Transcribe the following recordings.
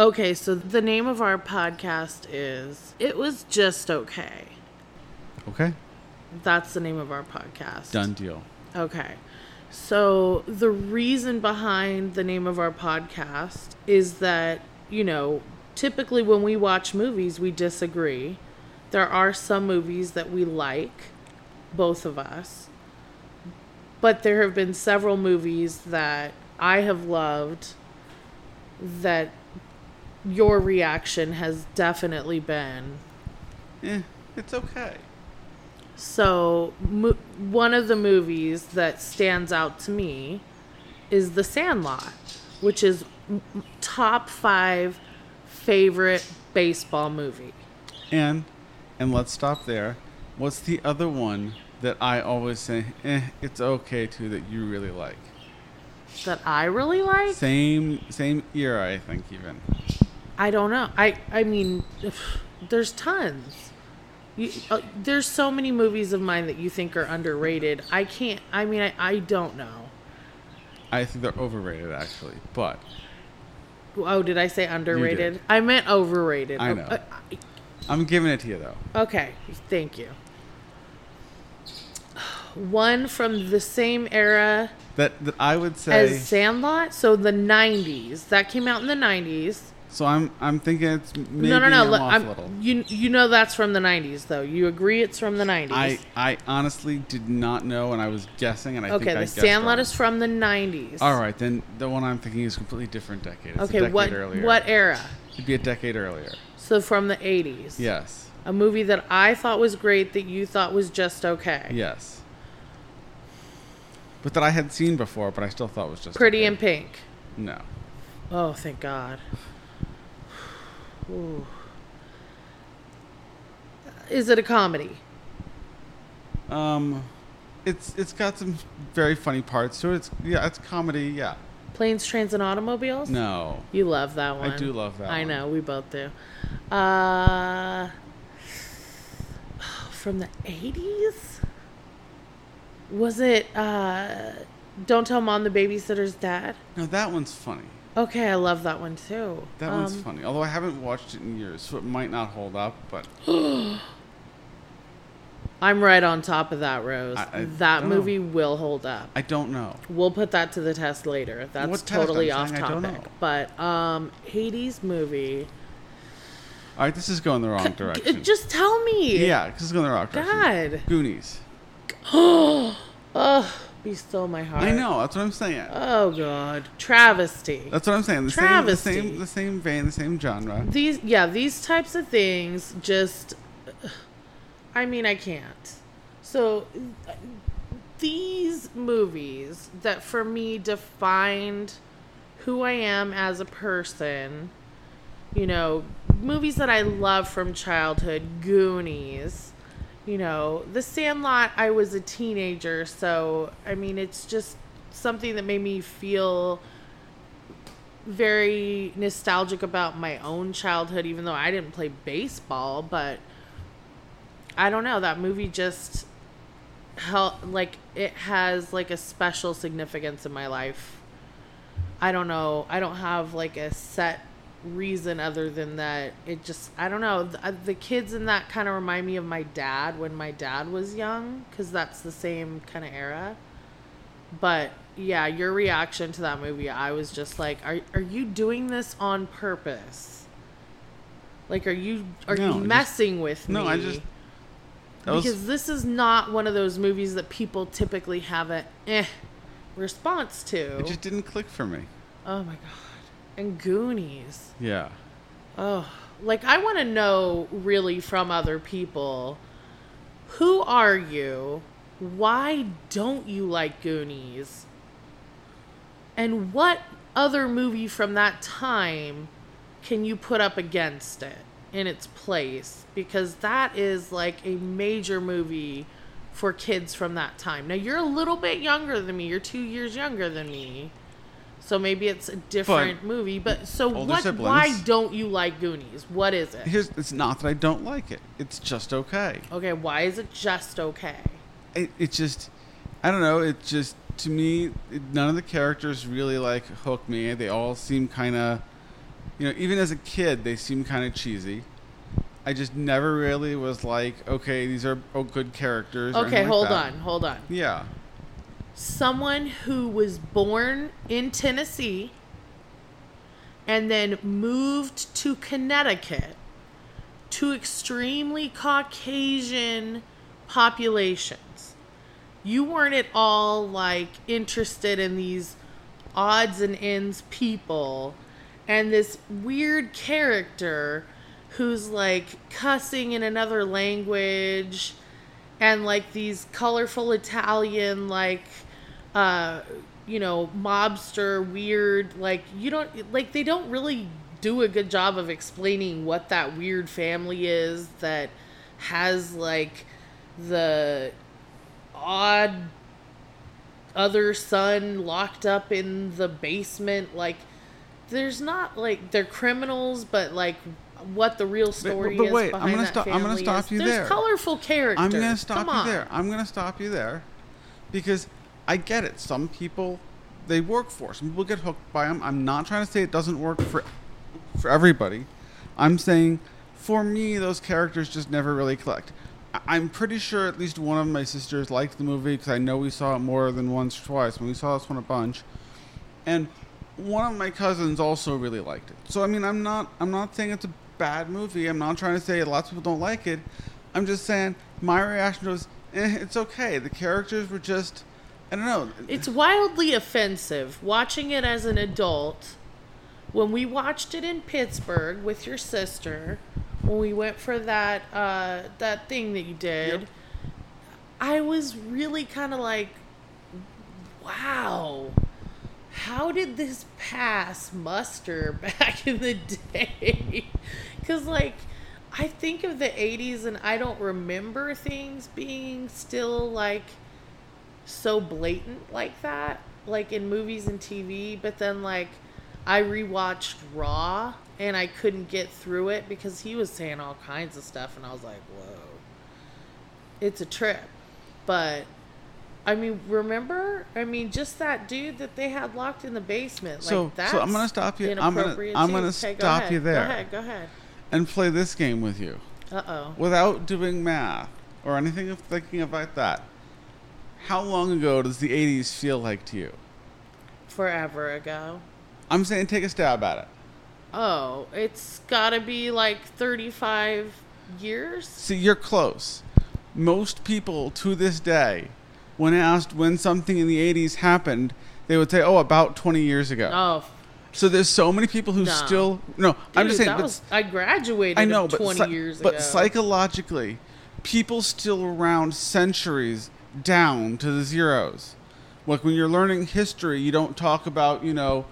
Okay, so the name of our podcast is It Was Just Okay. Okay. That's the name of our podcast. Done deal. Okay. So the reason behind the name of our podcast is that, typically when we watch movies, we disagree. There are some movies that we like, both of us. But there have been several movies that I have loved that your reaction has definitely been. It's okay. So, one of the movies that stands out to me is The Sandlot, which is top 5 favorite baseball movie. And let's stop there. What's the other one that I always say, it's okay to, that you really like? That I really like? Same era, I think, even. I don't know. I mean, there's tons. There's so many movies of mine that you think are underrated. I don't know. I think they're overrated, actually, but... Oh, did I say underrated? I meant overrated. I know. I'm giving it to you, though. Okay, thank you. One from the same era... That I would say... As Sandlot? So the 90s. That came out in the 90s. So I'm thinking it's maybe No. off a little. You know that's from the 90s, though. You agree it's from the 90s. I honestly did not know, and I was guessing, and I think I guessed The Sandlot wrong. is from the 90s. All right, then the one I'm thinking is a completely different decade. It's a decade earlier. What era? It'd be a decade earlier. So from the 80s. Yes. A movie that I thought was great that you thought was just okay. Yes. But that I had seen before, but I still thought was just Pretty okay. in Pink. No. Oh, thank God. Ooh. Is it a comedy? It's got some very funny parts to it. It's comedy, yeah. Planes, Trains, and Automobiles? No. You love that one. I do love that one. I know, we both do. From the 80s? Was it Don't Tell Mom the Babysitter's Dad? No, that one's funny. Okay, I love that one too. That one's funny. Although I haven't watched it in years, so it might not hold up, but... I'm right on top of that, Rose. That movie will hold up. I don't know. We'll put that to the test later. That's what totally test? off I don't topic. know. But Hades movie. All right, this is going the wrong direction. Just tell me. Yeah, this is going the wrong direction. God. Goonies. Oh, be still my heart. I know, that's what I'm saying. Oh God, travesty. That's what I'm saying. Travesty. The same vein, the same genre. These types of things just... I mean, I can't. So, these movies that for me defined who I am as a person, movies that I love from childhood, Goonies, The Sandlot, I was a teenager, so, I mean, it's just something that made me feel very nostalgic about my own childhood, even though I didn't play baseball, but I don't know, that movie just it has a special significance in my life. I don't know, I don't have a set reason other than that. It just, I don't know, the kids in that kind of remind me of my dad when my dad was young, because that's the same kind of era. But yeah, your reaction to that movie, I was just like, are you doing this on purpose? Are you messing with me? No, I just... Because this is not one of those movies that people typically have a response to. It just didn't click for me. Oh my God. And Goonies. Yeah. Oh, I want to know really from other people, who are you? Why don't you like Goonies? And what other movie from that time can you put up against it in its place? Because that is a major movie for kids from that time. Now, you're a little bit younger than me. You're 2 years younger than me. So maybe it's a different movie. But so what? Siblings. Why don't you like Goonies? What is it? It's not that I don't like it. It's just okay. Okay, why is it just okay? It just, I don't know. It just, to me, none of the characters really hook me. They all seem kind of Even as a kid, they seem kind of cheesy. I just never really was like, okay, these are good characters. Okay, hold that. on. Yeah. Someone who was born in Tennessee and then moved to Connecticut, to extremely Caucasian populations. You weren't at all like interested in these odds and ends people and this weird character who's like cussing in another language and like these colorful Italian mobster weird, like they don't really do a good job of explaining what that weird family is that has like the odd other son locked up in the basement. Like there's not like they're criminals, but like what the real story but is wait, behind that family. I'm gonna stop you there. There's colorful characters. I'm gonna stop you there because I get it. Some people they work for. Some people get hooked by them. I'm not trying to say it doesn't work for everybody. I'm saying for me those characters just never really clicked. I'm pretty sure at least one of my sisters liked the movie because I know we saw it more than once or twice. When we saw this one a bunch, and one of my cousins also really liked it. So I mean, I'm not saying it's a bad movie. I'm not trying to say lots of people don't like it. I'm just saying my reaction was, it's okay. The characters were just, I don't know. It's wildly offensive watching it as an adult. When we watched it in Pittsburgh with your sister, when we went for that thing that you did, Yep. I was really kind of like, wow, how did this pass muster back in the day? Because, like, I think of the 80s and I don't remember things being still, like, so blatant like that, like in movies and TV. But then, like, I rewatched Raw and I couldn't get through it because he was saying all kinds of stuff and I was like, whoa, it's a trip. But I mean, remember? I mean, just that dude that they had locked in the basement. So I'm gonna stop you. I'm gonna stop you there. Go ahead. And play this game with you. Uh-oh. Without doing math or anything of thinking about that. How long ago does the 80s feel like to you? Forever ago. I'm saying take a stab at it. Oh, it's gotta be like 35 years? See, you're close. Most people to this day, when asked when something in the 80s happened, they would say, about 20 years ago. Oh, so there's so many people who still... No, dude, I'm just saying... I graduated I know, 20 years ago. But psychologically, people still round centuries down to the zeros. Like when you're learning history, you don't talk about,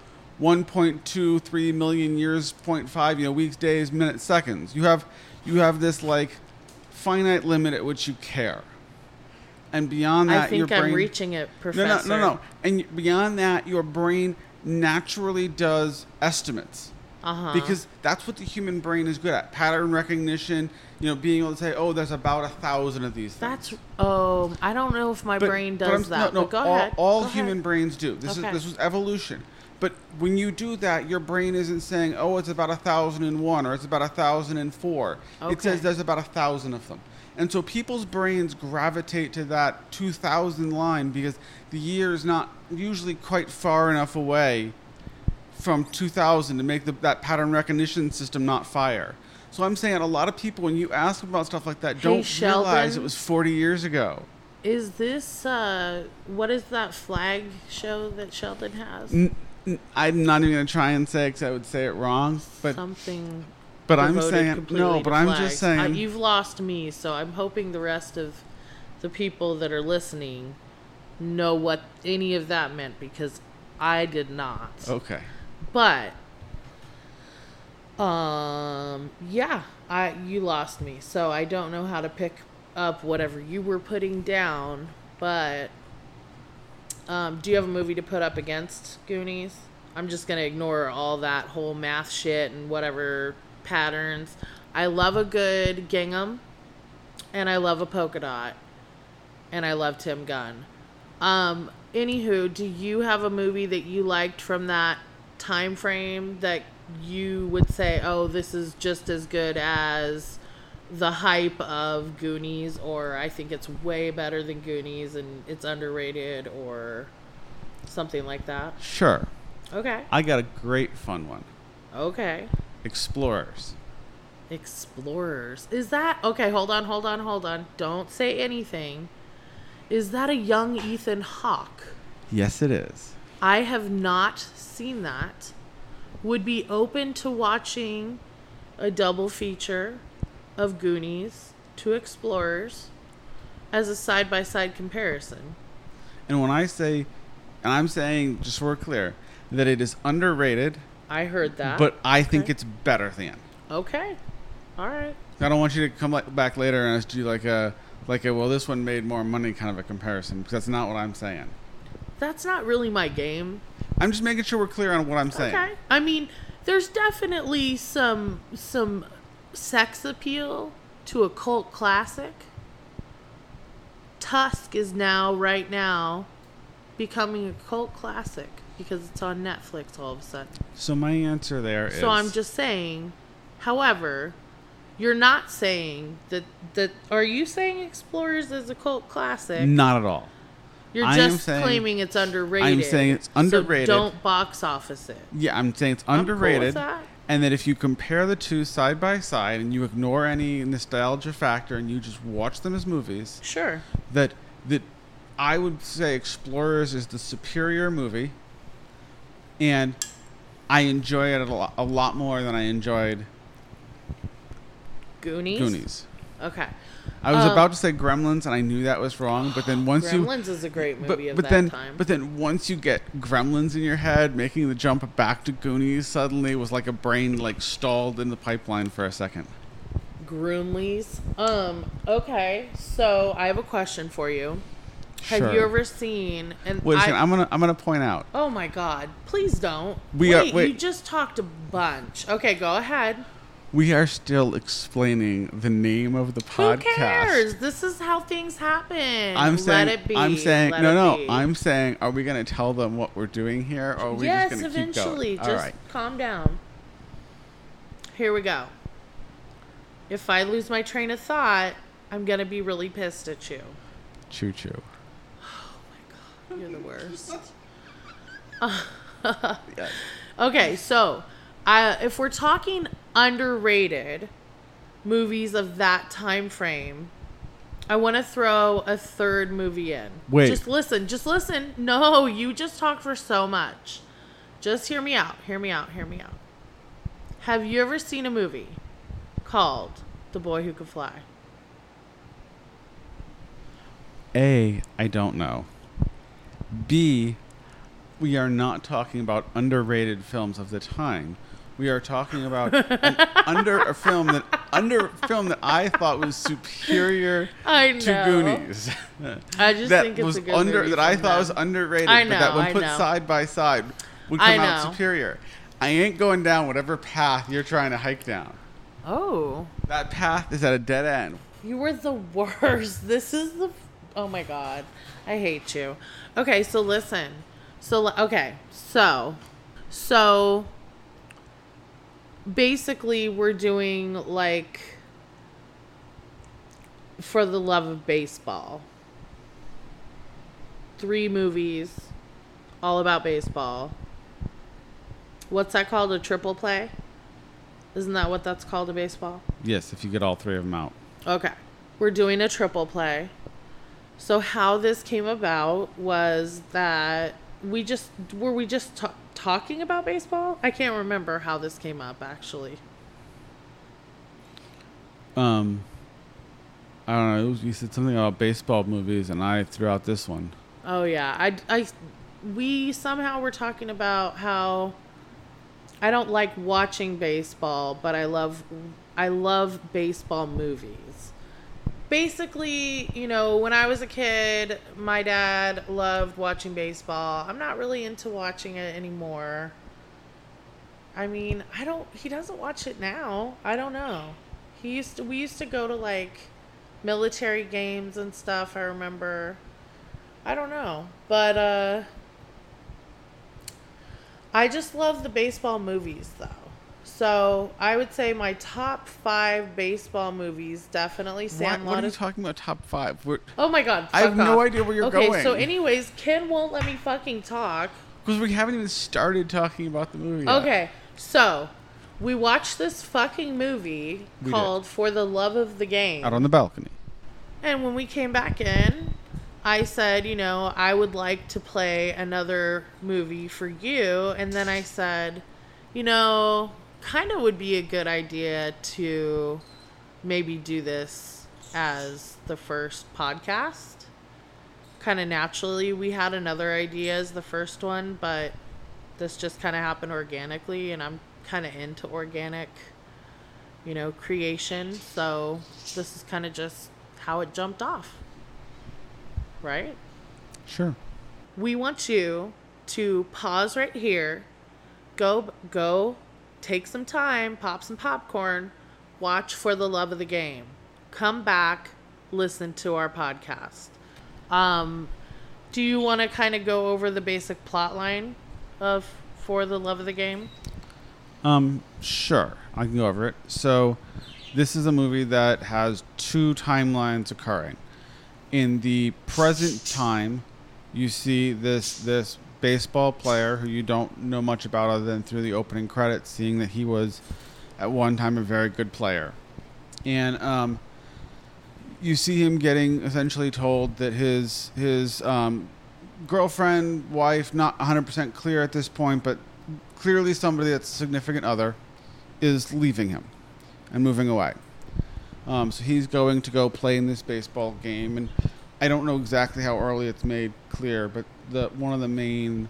1.23 million years, 0.5, weeks, days, minutes, seconds. You have this like finite limit at which you care. And beyond that, I think your brain... I'm reaching it, Professor. No. And beyond that, your brain naturally does estimates. Uh-huh. Because that's what the human brain is good at. Pattern recognition, being able to say, there's about 1,000 of these things. I don't know if my brain does that. No, but go ahead. All go human ahead. brains do. This was evolution. But when you do that, your brain isn't saying, it's about 1,001 or it's about 1,004. Okay. It says there's about 1,000 of them. And so people's brains gravitate to that 2,000 line because the year is not usually quite far enough away from 2,000 to make that pattern recognition system not fire. So I'm saying a lot of people, when you ask them about stuff like that, don't realize it was 40 years ago. Is this, what is that flag show that Sheldon has? I'm not even going to try and say it because I would say it wrong. But something... But I'm saying, no, but I'm just saying... you've lost me, so I'm hoping the rest of the people that are listening know what any of that meant, because I did not. Okay. But, yeah, you lost me, so I don't know how to pick up whatever you were putting down, but do you have a movie to put up against Goonies? I'm just going to ignore all that whole math shit and whatever patterns. I love a good gingham, and I love a polka dot, and I love Tim Gunn. Anywho, do you have a movie that you liked from that time frame that you would say, oh, this is just as good as the hype of Goonies, or I think it's way better than Goonies and it's underrated, or something like that? Sure. Okay. I got a great fun one. Okay. Explorers. Explorers. Is that... Okay, hold on. Don't say anything. Is that a young Ethan Hawke? Yes, it is. I have not seen that. Would be open to watching a double feature of Goonies to Explorers as a side-by-side comparison. And when I say, and I'm saying, just so we're clear, that it is underrated, I heard that. but I think it's better than. Okay. All right. I don't want you to come back later and do like a well, this one made more money kind of a comparison, because that's not what I'm saying. That's not really my game. I'm just making sure we're clear on what I'm saying. Okay. I mean, there's definitely some sex appeal to a cult classic. Tusk is right now becoming a cult classic because it's on Netflix all of a sudden. So my answer there is... So I'm just saying, however, you're not saying that are you saying Explorers is a cult classic? Not at all. You're I just am saying- claiming it's underrated. I'm saying it's underrated. So don't box office it. Yeah, I'm saying it's I'm cool underrated. with that. And that if you compare the two side by side and you ignore any nostalgia factor and you just watch them as movies, Sure. that I would say Explorers is the superior movie, and I enjoy it a lot more than I enjoyed Goonies? Okay. I was about to say Gremlins, and I knew that was wrong, but then once Gremlins is a great movie of that time. But then once you get Gremlins in your head, making the jump back to Goonies suddenly was like a brain like stalled in the pipeline for a second. Groomleys. Okay. So I have a question for you. Have Sure. you ever seen... Wait a second, I'm gonna point out. Oh my God. Please don't. Wait. You just talked a bunch. Okay, go ahead. We are still explaining the name of the podcast. Who cares? This is how things happen. I'm saying, Let it be. I'm saying, Let no. it be. I'm saying, are we going to tell them what we're doing here, or are we yes, just going to keep going? eventually. All Just right. calm down. Here we go. If I lose my train of thought, I'm going to be really pissed at you. Choo choo. You're the worst. Yes. Okay, so if we're talking underrated movies of that time frame, I want to throw a third movie in. Wait. Just listen. No, you just talk for so much. Just hear me out. Have you ever seen a movie called The Boy Who Could Fly? A, I don't know. B, we are not talking about underrated films of the time. We are talking about a film that I thought was superior I to know. Goonies. I just that think it's was a good movie that I from thought was them. underrated, I but that know, when I put know. side by side would I come out know. superior. I ain't going down whatever path you're trying to hike down. Oh. That path is at a dead end. You were the worst. This is the... Oh my God. I hate you. Okay, so listen. So basically we're doing like For the Love of Baseball. 3 movies all about baseball. What's that called? A triple play? Isn't that what that's called, a baseball? Yes, if you get all 3 of them out. Okay. We're doing a triple play. So how this came about was that we just talking about baseball? I can't remember how this came up actually. I don't know. You said something about baseball movies, and I threw out this one. Oh yeah, we somehow were talking about how I don't like watching baseball, but I love baseball movies. Basically, when I was a kid, my dad loved watching baseball. I'm not really into watching it anymore. I mean, he doesn't watch it now. I don't know. We used to go to like military games and stuff, I remember. I don't know. But I just love the baseball movies though. So I would say my top 5 baseball movies, definitely Sandlot. What are you talking about? Top 5? Oh my god! I have fuck no off. idea where you're Okay, going. so anyways, Ken won't let me fucking talk. Because we haven't even started talking about the movie yet. Okay, so we watched this fucking movie called For the Love of the Game. Out on the balcony. And when we came back in, I said, I would like to play another movie for you. And then I said, kind of would be a good idea to maybe do this as the first podcast. Kind of naturally, we had another idea as the first one, but this just kind of happened organically, and I'm kind of into organic, creation. So this is kind of just how it jumped off. Right? Sure. We want you to pause right here, go, take some time, pop some popcorn, watch For the Love of the Game. Come back, listen to our podcast. Do you want to kind of go over the basic plot line of For the Love of the Game? Sure. I can go over it. So, this is a movie that has 2 timelines occurring. In the present time, you see this baseball player who you don't know much about other than through the opening credits, seeing that he was at one time a very good player. And you see him getting essentially told that his girlfriend, wife, not 100% clear at this point, but clearly somebody that's a significant other, is leaving him and moving away. So he's going to go play in this baseball game, and I don't know exactly how early it's made clear, but one of the main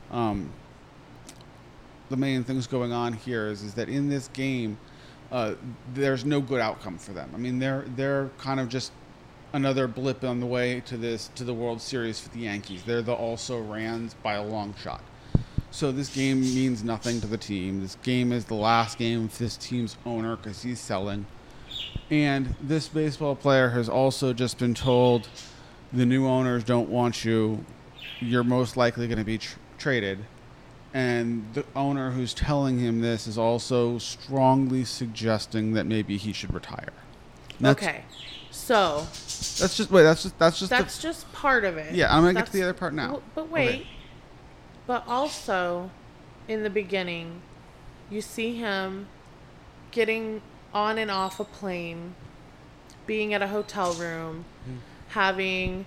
things going on here is that in this game, there's no good outcome for them. I mean, they're kind of just another blip on the way to the World Series for the Yankees. They're the also-rans by a long shot. So this game means nothing to the team. This game is the last game of this team's owner because he's selling. And this baseball player has also just been told, the new owners don't want you. You're most likely going to be traded. And the owner who's telling him this is also strongly suggesting that maybe he should retire. Okay, so that's just part of it. Yeah, I'm gonna get to the other part now. But wait, okay. But also, in the beginning, you see him getting on and off a plane, being at a hotel room, having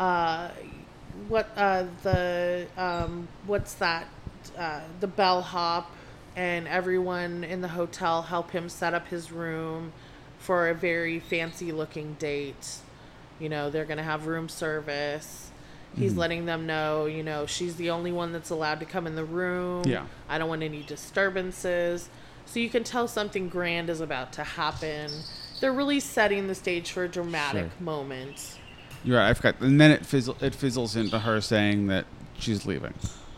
the bellhop and everyone in the hotel help him set up his room for a very fancy looking date. They're going to have room service. He's letting them know, she's the only one that's allowed to come in the room. Yeah. I don't want any disturbances. So you can tell something grand is about to happen. They're really setting the stage for a dramatic moment. You're right, I forgot. And then it fizzles into her saying that she's leaving.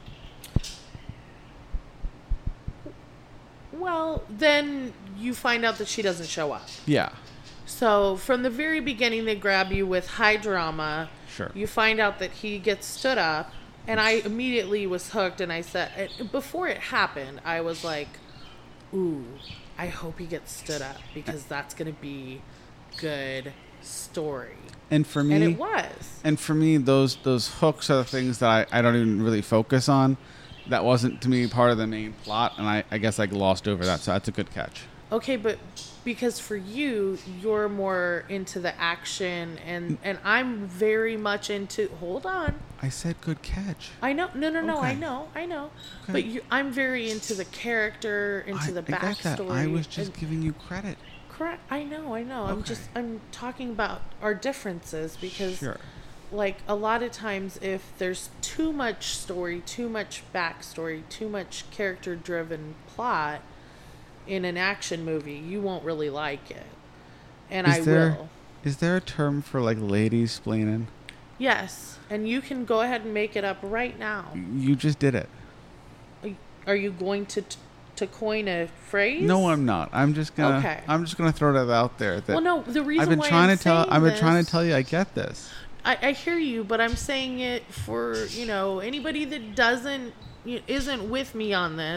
Well, then you find out that she doesn't show up. Yeah. So from the very beginning, they grab you with high drama. Sure. You find out that he gets stood up, and I immediately was hooked, and I said, before it happened, I was like, ooh, I hope he gets stood up, because that's going to be good story. And for me, and it was. And for me, those hooks are the things that I don't even really focus on. That wasn't, to me, part of the main plot, and I guess I glossed over that, so that's a good catch. Okay, but because for you, you're more into the action, and I'm very much into... Hold on. I said good catch. I know. No, okay. I know. Okay. But I'm very into the character, into the backstory. I got that. I was just giving you credit. Correct. I know. Okay. I'm talking about our differences because... Sure. Like, a lot of times, if there's too much story, too much backstory, too much character-driven plot in an action movie, you won't really like it. And I will. Is there a term for, like, lady-splaining? Yes. And you can go ahead and make it up right now. You just did it. Are you going to coin a phrase? No, I'm not. I'm just gonna throw that out there. That well, no, the reason I've been why trying I'm to tell. saying I've been this, trying to tell you. I get this. I hear you, but I'm saying it for anybody that isn't with me on this,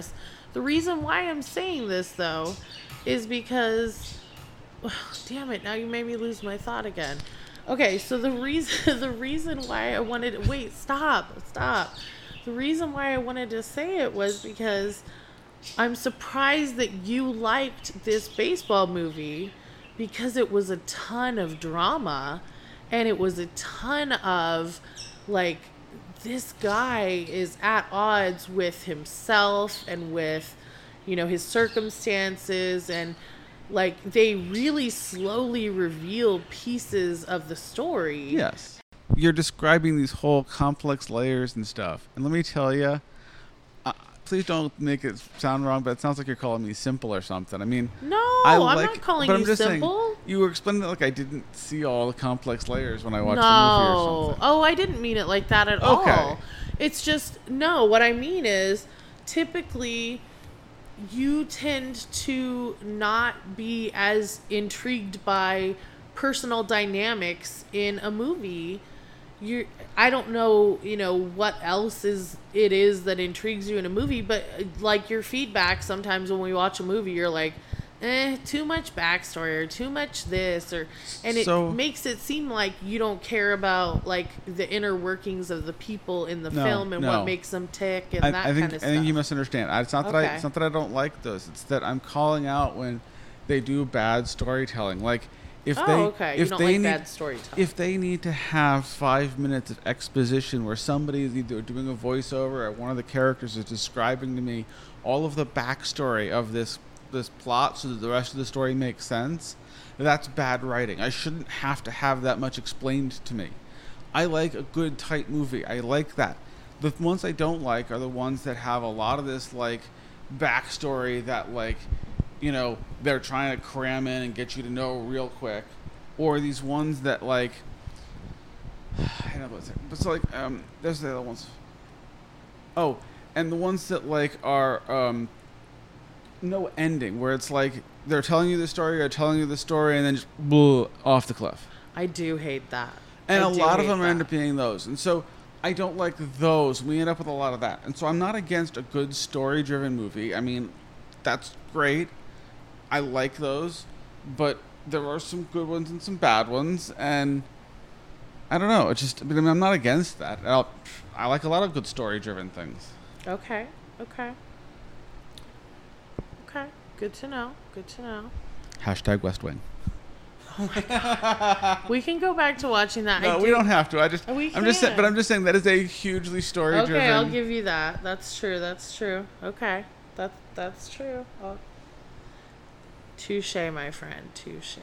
The reason why I'm saying this, though, is because... damn it, now you made me lose my thought again. Okay, so the reason why I wanted... Wait, stop. The reason why I wanted to say it was because I'm surprised that you liked this baseball movie, because it was a ton of drama, and it was a ton of, like, this guy is at odds with himself and with, his circumstances, and, like, they really slowly reveal pieces of the story. Yes. You're describing these whole complex layers and stuff. And let me tell you, please don't make it sound wrong, but it sounds like you're calling me simple or something. I mean, no, I'm not calling you simple. Saying, you were explaining it like I didn't see all the complex layers when I watched the movie or something. Oh, I didn't mean it like that at all. It's just, no, what I mean is, typically, you tend to not be as intrigued by personal dynamics in a movie. I don't know, what else it is that intrigues you in a movie, but like your feedback sometimes when we watch a movie, you're like, too much backstory or too much this, and it makes it seem like you don't care about like the inner workings of the people in the film and what makes them tick and that kind of stuff. I think you misunderstand. It's not that I don't like those. It's that I'm calling out when they do bad storytelling. Like, you don't like bad storytelling. If they need to have 5 minutes of exposition where somebody is either doing a voiceover or one of the characters is describing to me all of the backstory of this plot so that the rest of the story makes sense, that's bad writing. I shouldn't have to have that much explained to me. I like a good, tight movie. I like that. The ones I don't like are the ones that have a lot of this, like, backstory that, like, they're trying to cram in and get you to know real quick, or these ones that, like, I know what's it, but so, like, there's the other ones. Oh, and the ones that, like, are no ending, where it's like they're telling you the story, and then just off the cliff. I do hate that. And a lot of them end up being those, and so I don't like those. We end up with a lot of that, and so I'm not against a good story-driven movie. I mean, that's great. I like those, but there are some good ones and some bad ones, and I don't know. It's just, I'm not against that. I like a lot of good story-driven things. Okay. Good to know. # West Wing. Oh my God. We can go back to watching that. No, we don't have to. I'm just saying that is a hugely story-driven. Okay, I'll give you that. That's true. Okay, that's true. Touche, my friend. Touche.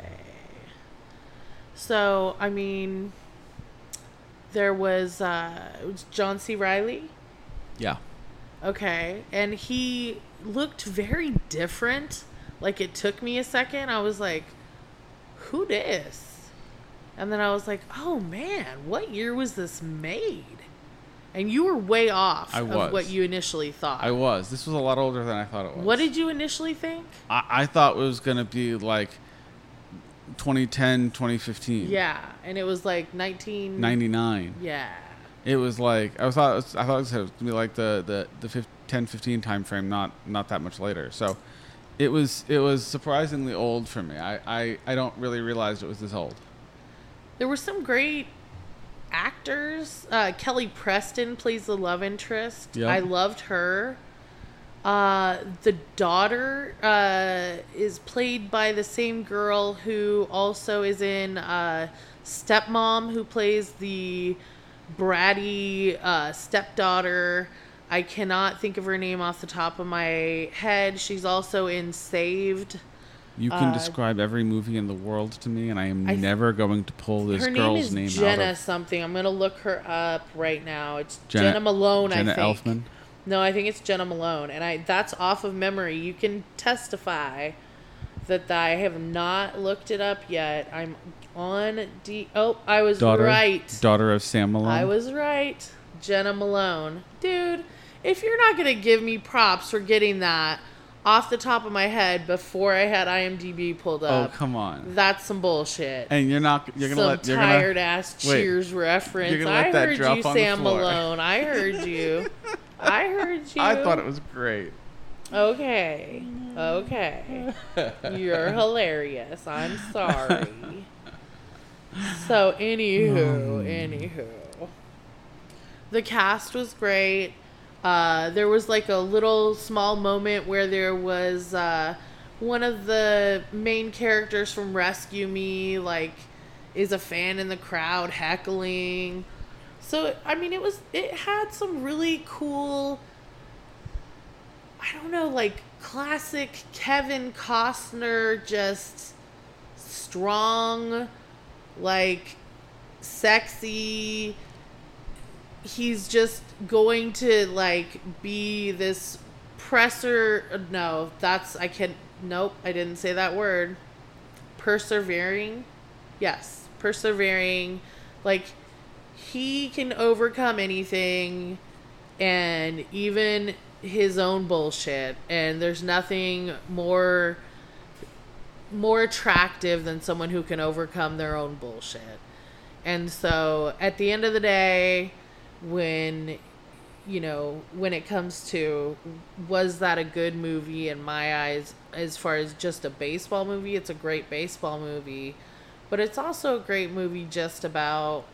So, I mean, there was John C. Reilly. Yeah. Okay, and he looked very different. Like, it took me a second. I was like, who dis? And then I was like, oh man, what year was this made? And you were way off of what you initially thought. I was. This was a lot older than I thought it was. What did you initially think? I thought it was going to be like 2010, 2015. Yeah, and it was like 1999. Yeah. It was like, I thought it was going to be like the 10-15 time frame, not that much later. So it was surprisingly old for me. I don't really realize it was this old. There were some great actors. Kelly Preston plays the love interest. Yep. I loved her. The daughter is played by the same girl who also is in Stepmom, who plays the bratty stepdaughter. I cannot think of her name off the top of my head. She's also in Saved. You can describe every movie in the world to me, and I am never going to pull this girl's name out. Her name is Jenna something. I'm going to look her up right now. It's Jenna Malone, I think. Jenna Elfman? No, I think it's Jenna Malone, and that's off of memory. You can testify that I have not looked it up yet. I'm on I was right. Daughter of Sam Malone? I was right. Jenna Malone. Dude, if you're not going to give me props for getting that off the top of my head before I had IMDb pulled up. Oh, come on. That's some bullshit. And you're going to tired ass Cheers reference. You're gonna let that drop on the floor. Sam Malone. I heard you. I thought it was great. Okay. Okay. You're hilarious. I'm sorry. So, anywho. The cast was great. There was like a little small moment where there was one of the main characters from Rescue Me, like, is a fan in the crowd heckling. So, I mean, it had some really cool, I don't know, like classic Kevin Costner, just strong, like sexy. He's just going to like be this no, nope, I didn't say that word. Persevering. Yes, persevering. Like, he can overcome anything, and even his own bullshit, and there's nothing more attractive than someone who can overcome their own bullshit. And so at the end of the day, when it comes to, was that a good movie in my eyes as far as just a baseball movie? It's a great baseball movie, but it's also a great movie just about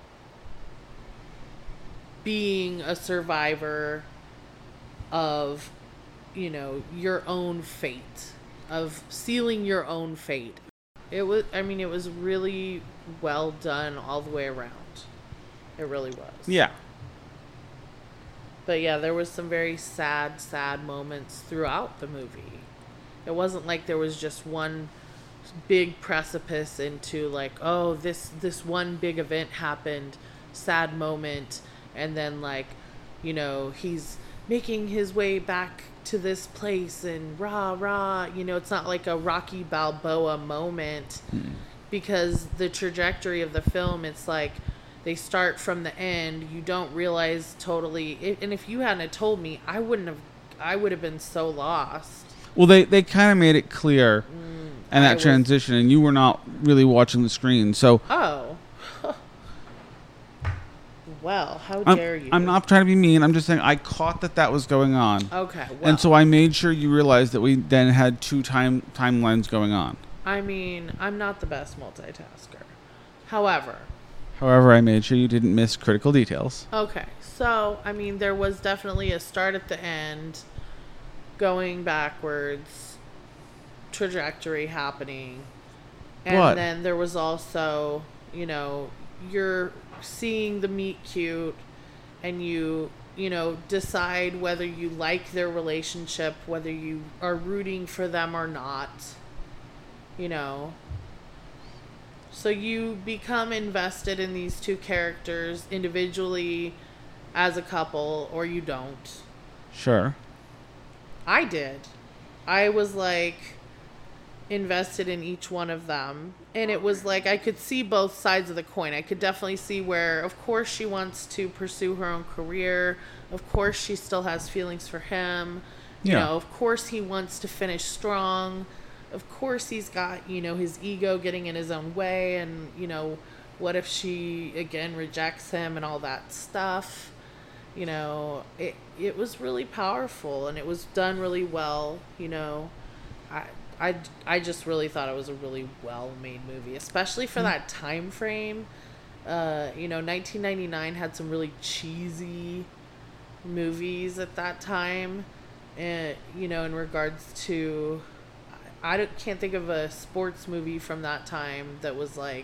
being a survivor of, your own fate, of sealing your own fate. It was really well done all the way around. It really was. Yeah. But yeah, there was some very sad moments throughout the movie. It wasn't like there was just one big precipice into like, oh, this one big event happened, sad moment, and then like, he's making his way back to this place and rah. It's not like a Rocky Balboa moment, because the trajectory of the film, it's like they start from the end. You don't realize totally. And if you hadn't told me, I would have been so lost. Well, they kind of made it clear in that transition, and you were not really watching the screen. So. Oh. Well, how dare you? I'm not trying to be mean. I'm just saying I caught that was going on. Okay. Well. And so I made sure you realized that we then had two timelines going on. I mean, I'm not the best multitasker. However, I made sure you didn't miss critical details. Okay. So, I mean, there was definitely a start at the end, going backwards, trajectory happening. And then there was also, you're seeing the meet cute, and you decide whether you like their relationship, whether you are rooting for them or not, so you become invested in these two characters individually as a couple, or you don't. Sure. I did. I was like invested in each one of them, and it was like I could see both sides of the coin. I could definitely see where, of course, she wants to pursue her own career, of course she still has feelings for him, of course he wants to finish strong, of course he's got his ego getting in his own way, and what if she again rejects him and all that stuff. It was really powerful, and it was done really well. I just really thought it was a really well-made movie, especially for that time frame. 1999 had some really cheesy movies at that time. And, in regards to, can't think of a sports movie from that time that was like,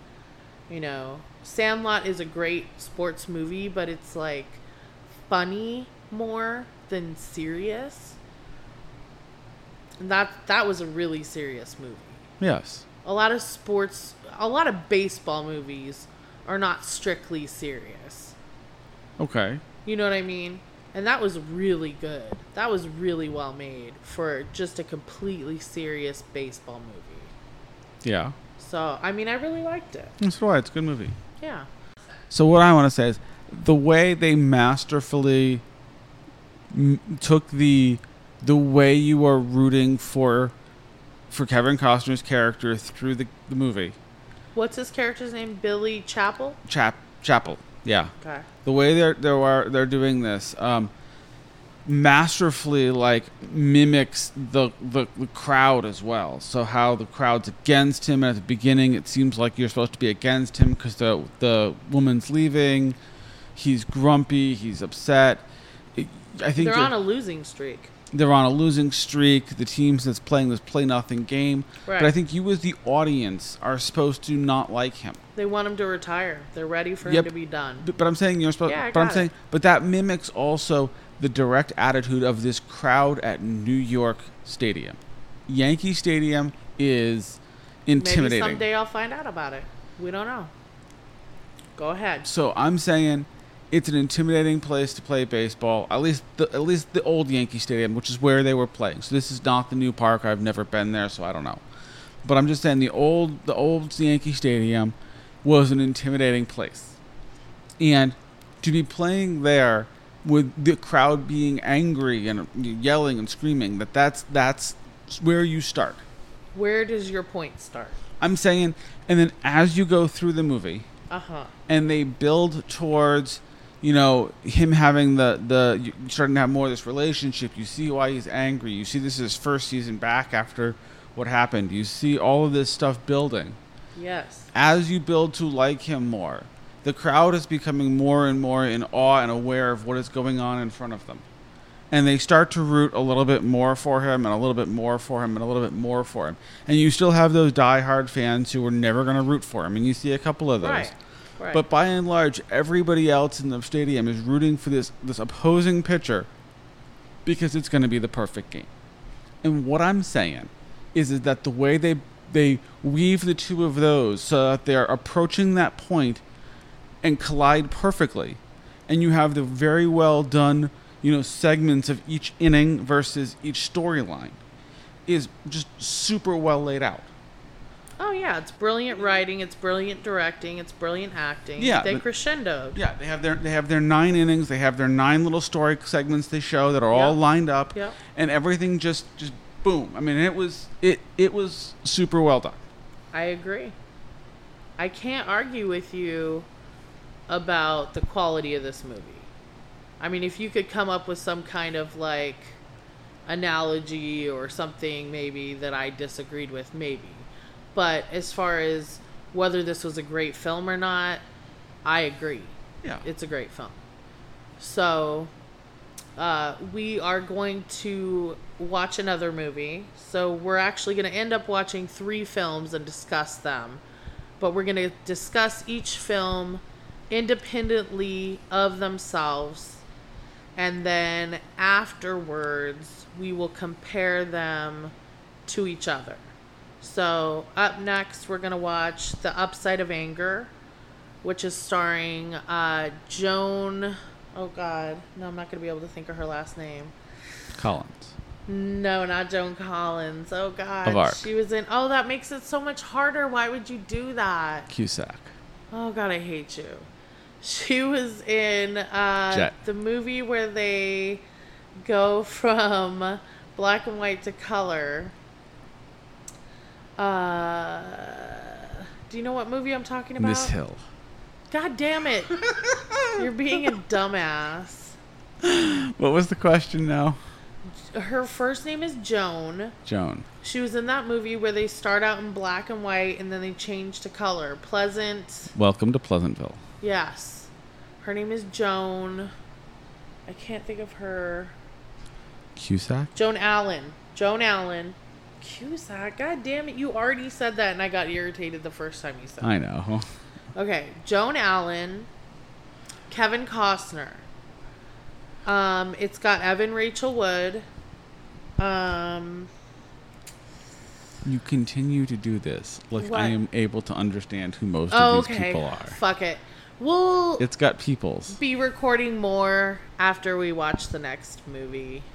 Sandlot is a great sports movie, but it's like funny more than serious. And that was a really serious movie. Yes. A lot of baseball movies are not strictly serious. Okay. You know what I mean? And that was really good. That was really well made for just a completely serious baseball movie. Yeah. So, I mean, I really liked it. That's why it's a good movie. Yeah. So what I want to say is the way they masterfully took the way you are rooting for Kevin Costner's character through the movie. What's his character's name? Billy Chapel? Chapel. Yeah. Okay. The way they're doing this, masterfully like mimics the crowd as well. So how the crowd's against him, and at the beginning it seems like you're supposed to be against him because the woman's leaving. He's grumpy. He's upset. I think they're on a losing streak. They're on a losing streak. The teams that's playing this play nothing game. Right. But I think you as the audience are supposed to not like him. They want him to retire. They're ready for him to be done. But I'm saying you're supposed. Yeah, but I'm saying, but that mimics also the direct attitude of this crowd at New York Stadium. Yankee Stadium is intimidating. Maybe someday I'll find out about it. We don't know. Go ahead. So I'm saying it's an intimidating place to play baseball. At least the old Yankee Stadium, which is where they were playing. So this is not the new park. I've never been there, so I don't know. But I'm just saying the old Yankee Stadium was an intimidating place. And to be playing there with the crowd being angry and yelling and screaming, that's where you start. Where does your point start? I'm saying, and then as you go through the movie, and they build towards, him having you're starting to have more of this relationship. You see why he's angry. You see this is his first season back after what happened. You see all of this stuff building. Yes. As you build to like him more, the crowd is becoming more and more in awe and aware of what is going on in front of them. And they start to root a little bit more for him and a little bit more for him and a little bit more for him. And you still have those diehard fans who are never going to root for him. And you see a couple of those. Right. But by and large, everybody else in the stadium is rooting for this opposing pitcher because it's going to be the perfect game. And what I'm saying is that the way they weave the two of those so that they're approaching that point and collide perfectly, and you have the very well done segments of each inning versus each storyline, is just super well laid out. Oh yeah, it's brilliant writing, it's brilliant directing, it's brilliant acting. Yeah, they crescendoed. Yeah, they have their 9 innings, they have their 9 little story segments they show that are all lined up, and everything just boom. I mean, it was super well done. I agree. I can't argue with you about the quality of this movie. I mean, if you could come up with some kind of like analogy or something maybe that I disagreed with, maybe. But as far as whether this was a great film or not, I agree. Yeah. It's a great film. So, we are going to watch another movie. So we're actually going to end up watching 3 films and discuss them. But we're going to discuss each film independently of themselves. And then afterwards, we will compare them to each other. So up next, we're going to watch The Upside of Anger, which is starring Joan... Oh, God. No, I'm not going to be able to think of her last name. Collins. No, not Joan Collins. Oh, God. Of Arc. She was in... Oh, that makes it so much harder. Why would you do that? Cusack. Oh, God, I hate you. She was in the movie where they go from black and white to color. Do you know what movie I'm talking about? Miss Hill. God damn it. You're being a dumbass. What was the question now? Her first name is Joan. Joan. She was in that movie where they start out in black and white and then they change to color. Pleasant. Welcome to Pleasantville. Yes. Her name is Joan. I can't think of her. Cusack? Joan Allen. Cusack. God damn it. You already said that and I got irritated the first time you said it. I know. Okay. Joan Allen. Kevin Costner. It's got Evan Rachel Wood. You continue to do this. Like, what? I am able to understand who most of these people are. Fuck it. We'll It's got peoples. be recording more after we watch the next movie.